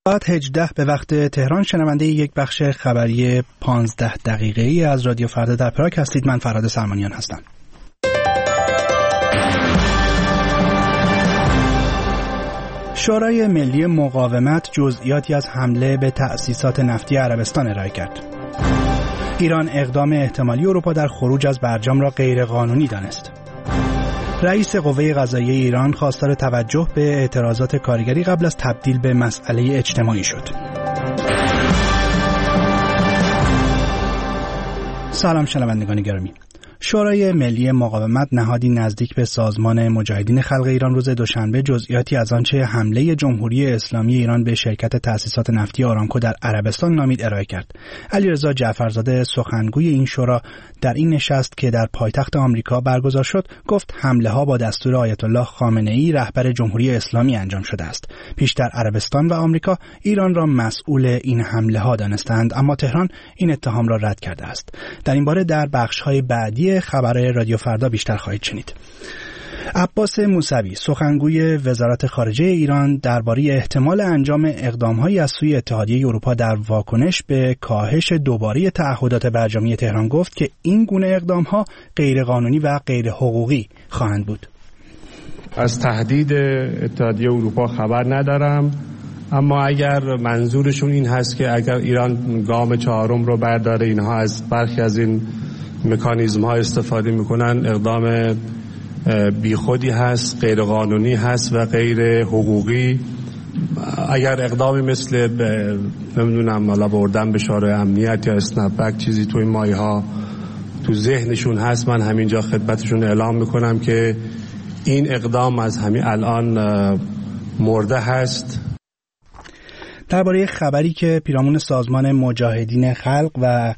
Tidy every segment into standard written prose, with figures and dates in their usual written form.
ساعت 18 به وقت تهران شنونده یک بخش خبری 15 دقیقه‌ای از رادیو فردا در پراگ هستید. من فرهاد سلمانیان هستم. شورای ملی مقاومت جزئیاتی از حمله به تأسیسات نفتی عربستان ارائه کرد. ایران اقدام احتمالی اروپا در خروج از برجام را غیرقانونی دانست. رئیس قوه قضاییه ایران خواستار توجه به اعتراضات کارگری قبل از تبدیل به مسئله اجتماعی شد. سلام شنوندگان گرامی. شورای ملی مقاومت نهادی نزدیک به سازمان مجاهدین خلق ایران روز دوشنبه جزئیاتی از آنچه حمله جمهوری اسلامی ایران به شرکت تأسیسات نفتی آرامکو در عربستان نامید ارائه کرد. علیرضا جعفرزاده سخنگوی این شورا در این نشست که در پایتخت آمریکا برگزار شد گفت حمله ها با دستور آیت الله خامنه‌ای رهبر جمهوری اسلامی انجام شده است. پیشتر عربستان و آمریکا ایران را مسئول این حمله ها دانستند، اما تهران این اتهام را رد کرده است. در این باره در بخش‌های بعدی خبر رادیو فردا بیشتر خواهید شنید. عباس موسوی سخنگوی وزارت خارجه ایران درباره احتمال انجام اقدام‌هایی از سوی اتحادیه اروپا در واکنش به کاهش دوباره تعهدات برجامی تهران گفت که این گونه اقدام‌ها غیرقانونی و غیر حقوقی خواهند بود. از تهدید اتحادیه اروپا خبر ندارم، اما اگر منظورشون این هست که اگر ایران گام چهارم رو برداره، اینها از برخی از این مکانیزم ها استفاده میکنن، اقدام بیخودی هست، غیر قانونی هست و غیر حقوقی. اگر اقدامی مثل نمیدونم حالا بردن به شورای امنیت یا اسنپبک چیزی تو این مایه ها تو ذهنشون هست، من همینجا خدمتشون اعلام میکنم که این اقدام از همین الان مرده هست. درباره خبری که پیرامون سازمان مجاهدین خلق و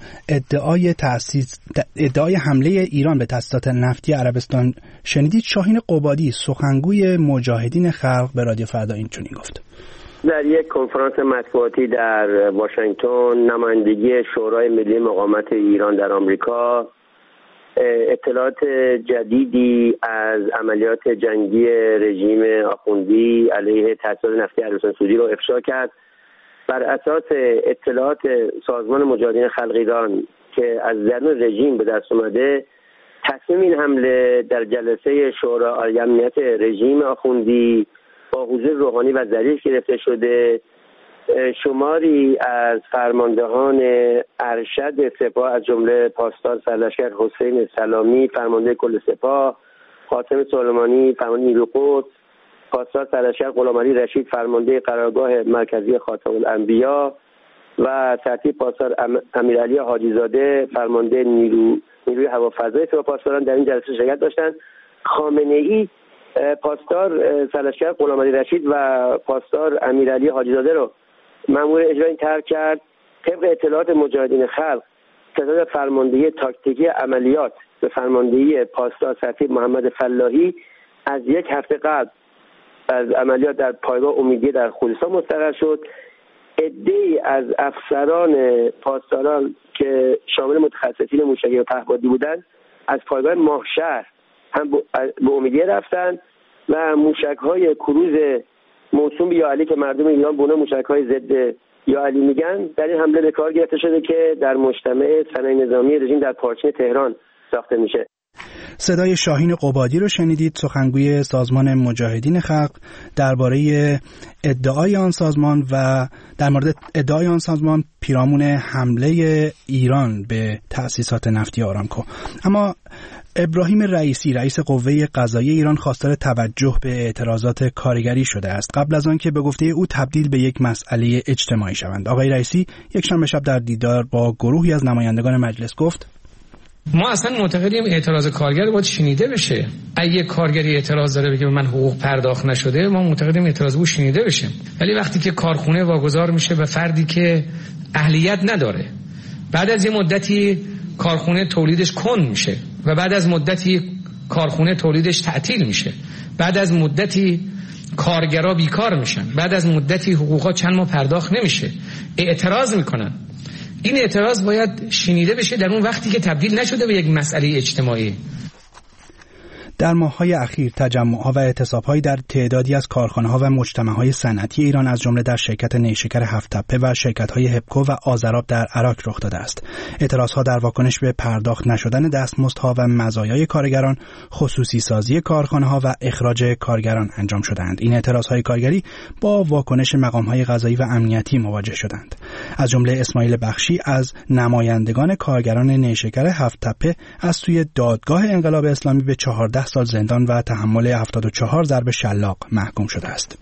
ادعای حمله ایران به تأسیسات نفتی عربستان شنیدید، شاهین قبادی سخنگوی مجاهدین خلق به رادیو فردا این چنین گفت. در یک کنفرانس مطبوعاتی در واشنگتن نمایندگی شورای ملی مقاومت ایران در آمریکا اطلاعات جدیدی از عملیات جنگی رژیم آخوندی علیه تأسیسات نفتی عربستان سعودی رو افشا کرد. بر اساس اطلاعات سازمان مجاهدین خلق ایران که از درون رژیم به دست اومده، تصمیم این حمله در جلسه شورای امنیت رژیم آخوندی با حضور روحانی و ظریف گرفته شده. شماری از فرماندهان ارشد سپاه از جمله پاسدار سرلشکر حسین سلامی فرمانده کل سپاه، قاسم سلیمانی فرمانده نیروی قدس، پاسدار سرلشکر غلامعلی رشید فرمانده قرارگاه مرکزی خاتم الانبیا و سرتیپ پاسدار امیرعلی حاجی‌زاده فرمانده نیروی هوافضای سپاه پاسداران در این جلسه شرکت داشتند. خامنه‌ای پاسدار سرلشکر غلامعلی رشید و پاسدار امیرعلی حاجی‌زاده رو مأمور اجرایی ترک کرد. طبق اطلاعات مجاهدین خلق، تعداد فرماندهی تاکتیکی عملیات به فرماندهی پاسدار سرتیپ محمد فلاحی از یک هفته قبل از عملیات در پایگاه امیدیه در خوزستان مستقر شد. عده‌ای از افسران پاسداران که شامل متخصصین موشکی و پهپادی بودند از پایگاه ماهشهر هم به امیدیه رفتند و موشک‌های کروز موسوم به یاعلی که مردم ایران به اونها موشک‌های ضد یاعلی میگن در این حمله به کار گرفته شده که در مجتمع صنایع نظامی رژیم در پارچین تهران ساخته میشه. صدای شاهین قبادی رو شنیدید، سخنگوی سازمان مجاهدین خلق درباره ادعای آن سازمان و در مورد ادعای آن سازمان پیرامون حمله ایران به تأسیسات نفتی آرامکو. اما ابراهیم رئیسی رئیس قوه قضاییه ایران خواستار توجه به اعتراضات کارگری شده است قبل از آن که به گفته او تبدیل به یک مسئله اجتماعی شوند. آقای رئیسی یکشنبه شب در دیدار با گروهی از نمایندگان مجلس گفت: ما اصلا معتقدیم اعتراض کارگر باید شنیده بشه. اگه کارگری اعتراض داره بگه من حقوق پرداخت نشده، ما معتقدیم اعتراض او شنیده بشه. ولی وقتی که کارخونه واگذار میشه به فردی که اهلیت نداره، بعد از یه مدتی کارخونه تولیدش کند میشه و بعد از مدتی کارخونه تولیدش تعطیل میشه، بعد از مدتی کارگرا بیکار میشن، بعد از مدتی حقوقا چند ماه پرداخت نمیشه، اعتراض میکنن. این اعتراض باید شنیده بشه در اون وقتی که تبدیل نشده به یک مسئله اجتماعی. در ماه‌های اخیر تجمع‌ها و اعتصاب‌هایی در تعدادی از کارخانه‌ها و مجتمع‌های صنعتی ایران از جمله در شرکت نیشکر هفت‌تپه و شرکت‌های هپکو و آذراب در عراق رخ داده است. اعتراضها در واکنش به پرداخت نشدن دستمزدها و مزایای کارگران، خصوصی سازی کارخانه‌ها و اخراج کارگران انجام شدند. این اعتراض‌های کارگری با واکنش مقام‌های قضایی و امنیتی مواجه شدند. از جمله اسماعیل بخشی از نمایندگان کارگران نیشکر هفت‌تپه از سوی دادگاه انقلاب اسلامی به 14 سال زندان و تحمل 74 ضرب شلاق محکوم شده است.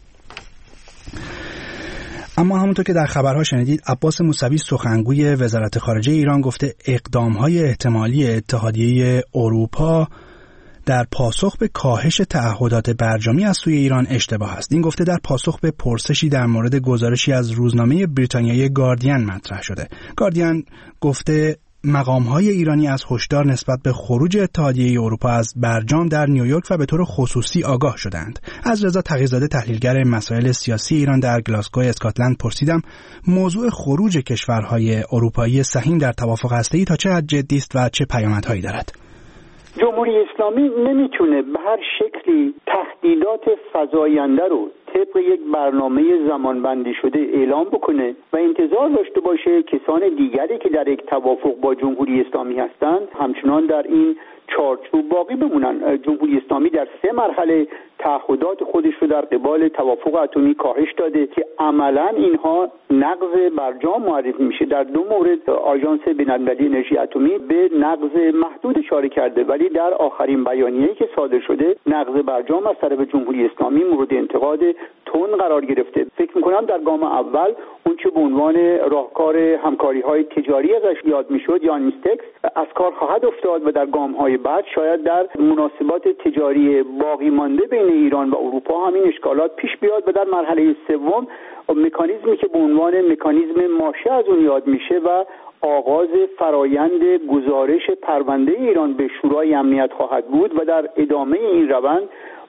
اما همونطور که در خبرها شنیدید، عباس موسوی سخنگوی وزارت خارجه ایران گفته اقدام‌های احتمالی اتحادیه اروپا در پاسخ به کاهش تعهدات برجامی از سوی ایران اشتباه است. این گفته در پاسخ به پرسشی در مورد گزارشی از روزنامه بریتانیایی گاردین مطرح شده. گاردین گفته مقام‌های ایرانی از هشدار نسبت به خروج اتحادیه اروپا از برجام در نیویورک و به طور خصوصی آگاه شدند. از رضا تقی‌زاده تحلیلگر مسائل سیاسی ایران در گلاسگو اسکاتلند پرسیدم موضوع خروج کشورهای اروپایی سهیم در توافق هسته‌ای تا چه حد جدی است و چه پیامدهایی دارد؟ جمهوری اسلامی نمیتونه به هر شکلی تهدیدات فزاینده رو طبق یک برنامه زمانبندی شده اعلام بکنه و انتظار داشته باشه کسان دیگری که در یک توافق با جمهوری اسلامی هستند همچنان در این چارچوب باقی بمونن. جمهوری اسلامی در 3 مرحله تعهدات خودش رو در قبال توافق اتمی کاهش داده که عملاً اینها نقض برجام معرفی میشه. در 2 مورد آژانس بین‌المللی انرژی اتمی به نقض محدود اشاره کرده، ولی در آخرین بیانیه‌ای که صادر شده نقض برجام از طرف جمهوری اسلامی مورد انتقاد تند قرار گرفته. فکر می‌کنم در گام اول اون چه به عنوان راهکار همکاری‌های تجاری ازش یاد میشد یا اینستکس از کار خواهد افتاد و در گام‌های بعد شاید در مناسبات تجاری باقی مانده بین ایران و اروپا همین اشکالات پیش بیاد و در مرحله سوم مکانیزمی که به عنوان مکانیزم ماشه از اون یاد میشه و آغاز فرایند گزارش پرونده ایران به شورای امنیت خواهد بود و در ادامه این روند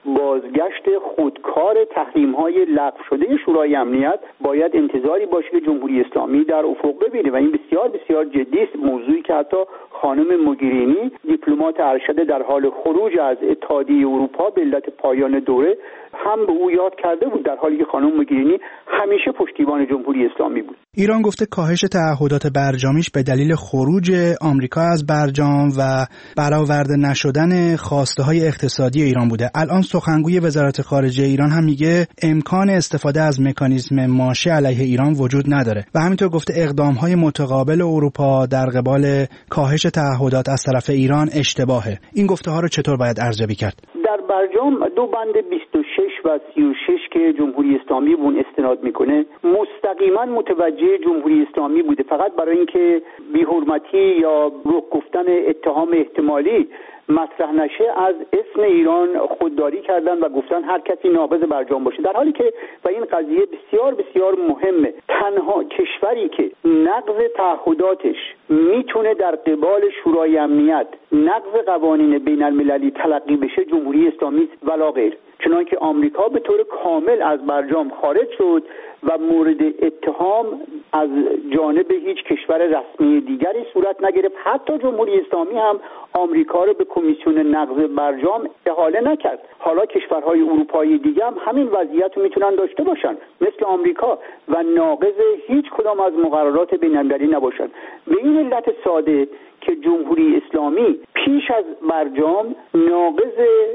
بازگشت خودکار تحریم‌های لغو شده شورای امنیت باید انتظاری باشه که جمهوری اسلامی در افق ببینه و این بسیار بسیار جدی است. موضوعی که حتی خانم موگرینی دیپلمات ارشد در حال خروج از اتحادیه اروپا به علت پایان دوره هم به او یاد کرده بود، در حالی که خانم موگرینی همیشه پشتیبان جمهوری اسلامی بود. ایران گفته کاهش تعهدات برجامیش به دلیل خروج آمریکا از برجام و برآورده نشدن خواسته‌های اقتصادی ایران بوده. الان سخنگوی وزارت خارجه ایران هم میگه امکان استفاده از مکانیزم ماشه علیه ایران وجود نداره و همینطور گفته اقدام‌های متقابل اروپا در قبال کاهش تعهدات از طرف ایران اشتباهه. این گفته‌ها رو چطور باید ارزیابی کرد؟ در برجام 2 بند 26 و 36 که جمهوری اسلامی به اون استناد میکنه مستقیما متوجه جمهوری اسلامی بوده، فقط برای اینکه بی‌حرمتی یا رک گفتن اتهام احتمالی مطرح نشه از اسم ایران خودداری کردن و گفتن هر کسی ناقض برجام باشه، در حالی که و این قضیه بسیار بسیار مهمه، تنها کشوری که نقض تعهداتش میتونه در قبال شورای امنیت نقض قوانین بین المللی تلقی بشه جمهوری اسلامی ولا غیر، چنانکه آمریکا به طور کامل از برجام خارج شد و مورد اتهام از جانب هیچ کشور رسمی دیگری صورت نگرفت. حتی جمهوری اسلامی هم آمریکا رو به کمیسیون نقض برجام احاله نکرد. حالا کشورهای اروپایی دیگه هم همین وضعیت رو میتونن داشته باشن مثل آمریکا و ناقض هیچ کدام از مقررات بین‌المللی نباشن. به این علت ساده که جمهوری اسلامی پیش از برجام ناقض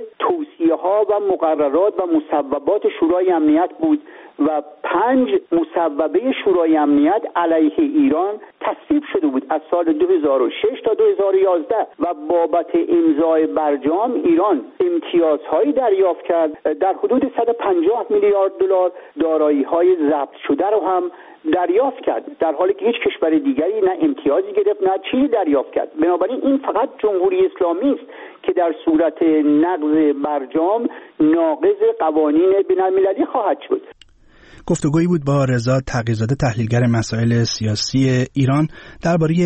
توصیه‌ها و مقررات و مصوبات شورای امنیت بود و 5 مصوبه شورای امنیت علیه ایران تصویب شده بود از سال 2006 تا 2011 و بابت امضای برجام ایران امتیازهایی دریافت کرد، در حدود 150 میلیارد دلار دارایی‌های ضبط شده رو هم دریافت کرد، در حالی که هیچ کشور دیگری نه امتیازی گرفت نه چیزی دریافت کرد. بنابراین این فقط جمهوری اسلامی است که در صورت نقض برجام ناقض قوانین بین‌المللی خواهد شد. گفتگویی بود با رضا تقی‌زاده تحلیلگر مسائل سیاسی ایران درباره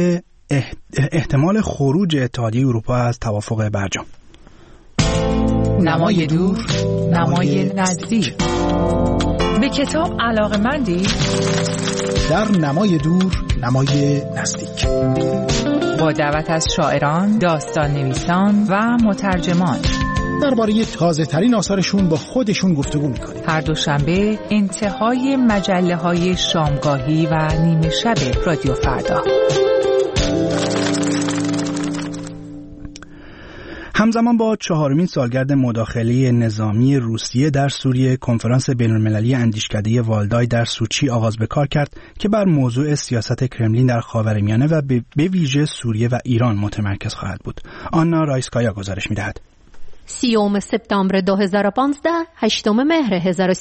احتمال خروج اتحادیه اروپا از توافق برجام. نمای دور، نمای نزدیک. به کتاب علاقه‌مندی؟ در نمای دور، نمای نزدیک. با دعوت از شاعران، داستان نویسان و مترجمان. درباره تازه‌ترین آثارشون با خودشون گفتگو می‌کنیم. هر دوشنبه انتهای مجله‌های شامگاهی و نیمه شب رادیو فردا. همزمان با 4مین سالگرد مداخله نظامی روسیه در سوریه، کنفرانس بین‌المللی اندیشکده والدای در سوچی آغاز به کار کرد که بر موضوع سیاست کرملین در خاورمیانه و به ویژه سوریه و ایران متمرکز خواهد بود. آنا رایسکایا گزارش می‌دهد. 30 سپتامبر 2015 8 مهر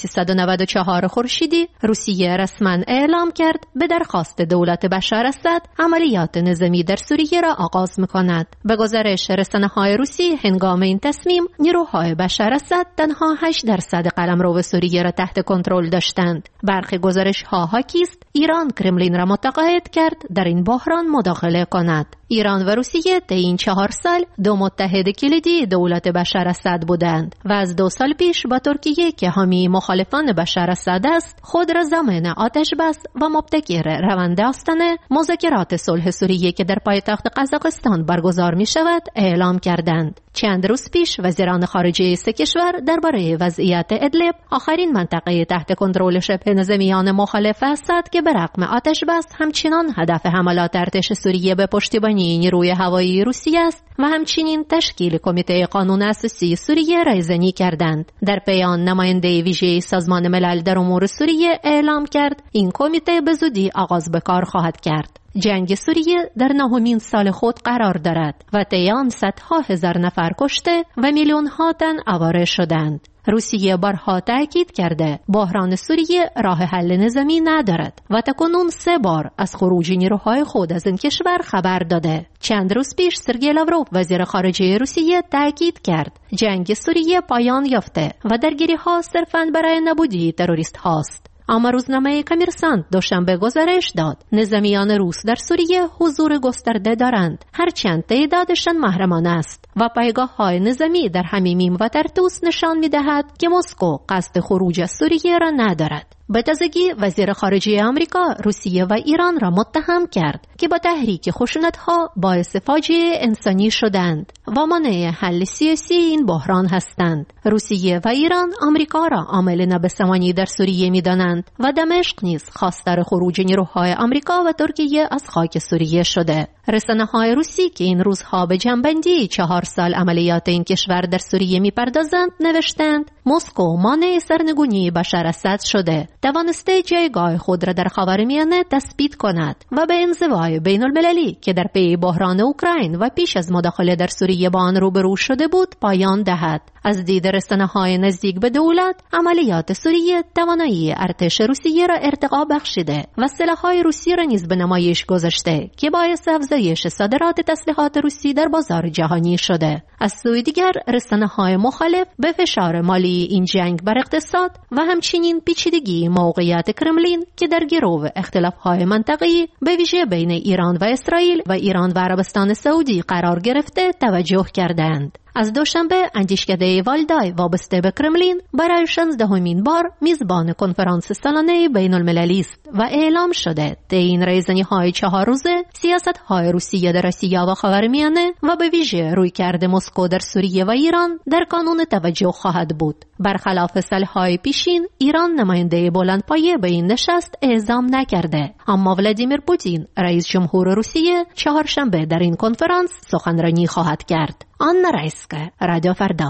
1394 خورشیدی روسیه رسما اعلام کرد به درخواست دولت بشار اسد عملیات نظامی در سوریه را آغاز می‌کند. به گزارش رسانه‌های روسی هنگام این تصمیم نیروهای بشار اسد تنها 8% قلمرو سوریه را تحت کنترل داشتند. برخی گزارش‌ها حاکی است ایران کرملین را متقاعد کرد در این بحران مداخله کند. ایران و روسیه طی این 4 سال دو متحد کلیدی دولت بشار اسد بودند و از 2 سال پیش با ترکیه که حامی مخالفان بشار اسد است خود را ضامن آتش بس و مبتکر روند آستانه مذاکرات صلح سوریه که در پایتخت قزاقستان برگزار می شود اعلام کردند. چند روز پیش وزیران خارجه سه کشور درباره وضعیت ادلب، آخرین منطقه تحت کنترل شبه نظامیان مخالف اسد که به رغم آتش بس همچنان هدف حملات ارتش سوریه به پشتیبانی نیروی هوایی روسیه است و همچنین تشکیل کمیته قانون اساسی سوریه رایزنی کردند. در پیان نماینده ویژه سازمان ملل در امور سوریه اعلام کرد این کمیته به زودی آغاز به کار خواهد کرد. جنگ سوریه در 9مین سال خود قرار دارد و طی آن صدها هزار نفر کشته و میلیون‌ها تن آواره شدند. روسیه بارها تأکید کرده بحران سوریه راه حل نظامی ندارد و تاکنون 3 بار از خروج نیروهای خود از این کشور خبر داده. چند روز پیش سرگئی لاوروف وزیر خارجه روسیه تأکید کرد جنگ سوریه پایان یافته و درگیری‌ها صرفاً برای نابودی تروریست هاست. اما روزنامه کمیرسانت دوشنبه گزارش داد نظامیان روس در سوریه حضور گسترده دارند، هرچند تعدادشان محرمانه است و پایگاه‌های نظامی در حمیمیم و طرطوس نشان می‌دهد که مسکو قصد خروج از سوریه را ندارد. به تازگی وزیر خارجه آمریکا روسیه و ایران را متهم کرد که با تحریک خشونت‌ها باعث فاجعه انسانی شدند و مانع حل سیاسی این بحران هستند. روسیه و ایران آمریکا را عامل نابسامانی در سوریه می‌دانند و دمشق نیز خواستار خروج نیروهای آمریکا و ترکیه از خاک سوریه شده. رسانه‌های روسی که این روزها به جنبندی 4 سال عملیات این کشور در سوریه می‌پردازند نوشتند مسکو مانع سرنگونی بشار اسد شده، توانسته جایگاه خود را در خاورمیانه تثبیت کند و به انزوای بین‌المللی که در پی بحران اوکراین و پیش از مداخله در سوریه با آن روبرو شده بود پایان دهد. از دید رسانه‌های نزدیک به دولت عملیات سوریه توانایی ارتش روسیه را ارتقا بخشیده و سلاح‌های روسی را نیز به نمایش گذاشته که باعث افزایش صادرات تسلیحات روسی در بازار جهانی شده. از سوی دیگر رسانه‌های مخالف به فشار مالی این جنگ بر اقتصاد و همچنین پیچیدگی موقعیت کرملین که در گرو اختلاف‌های منطقه‌ای به ویژه بین ایران و اسرائیل و ایران و عربستان سعودی قرار گرفته توجه کردند. از دوشنبه اندیشکده والدای وابسته به کرملین برای 16مین بار میزبان کنفرانس سالانه بین المللی است و اعلام شده طی این رایزنی‌های 4 روزه سیاست‌های روسیه در آسیا و خاورمیانه و به ویژه رویکرد مسکو در سوریه و ایران در کانون توجه خواهد بود. برخلاف سال‌های پیشین ایران نماینده بلندپایه به این نشست اعزام نکرده، اما ولادیمیر پوتین رئیس جمهور روسیه چهارشنبه در این کنفرانس سخنرانی خواهد کرد. آنا رایسکایا، رادیو فردا.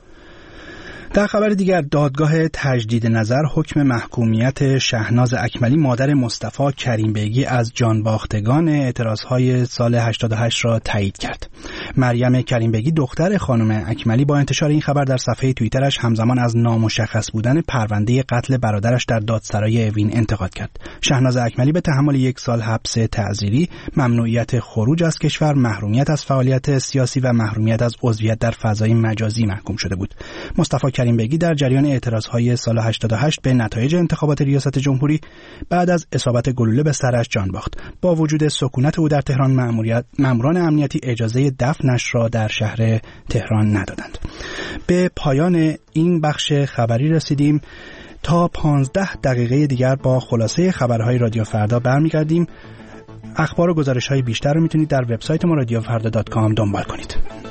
در خبر دیگر دادگاه تجدید نظر حکم محکومیت شهناز اکملی مادر مصطفی کریمبگی از جانباختگان اعتراضهای سال 88 را تایید کرد. مریم کریمبگی دختر خانم اکملی با انتشار این خبر در صفحه توییترش همزمان از نامشخص بودن پرونده قتل برادرش در دادسرای اوین انتقاد کرد. شهناز اکملی به تحمل 1 سال حبس تعزیری، ممنوعیت خروج از کشور، محرومیت از فعالیت سیاسی و محرومیت از عضویت در فضای مجازی محکوم شده بود. مصطفی کریمبگی در جریان اعتراضهای سال 88 به نتایج انتخابات ریاست جمهوری بعد از اصابت گلوله به سرش جان باخت. با وجود سکونت او در تهران ماموران امنیتی اجازه دفنش را در شهر تهران ندادند. به پایان این بخش خبری رسیدیم. تا 15 دقیقه دیگر با خلاصه خبرهای رادیو فردا برمیگردیم. اخبار و گزارش‌های بیشتر رو میتونید در وبسایت ما radiofrda.com دنبال کنید.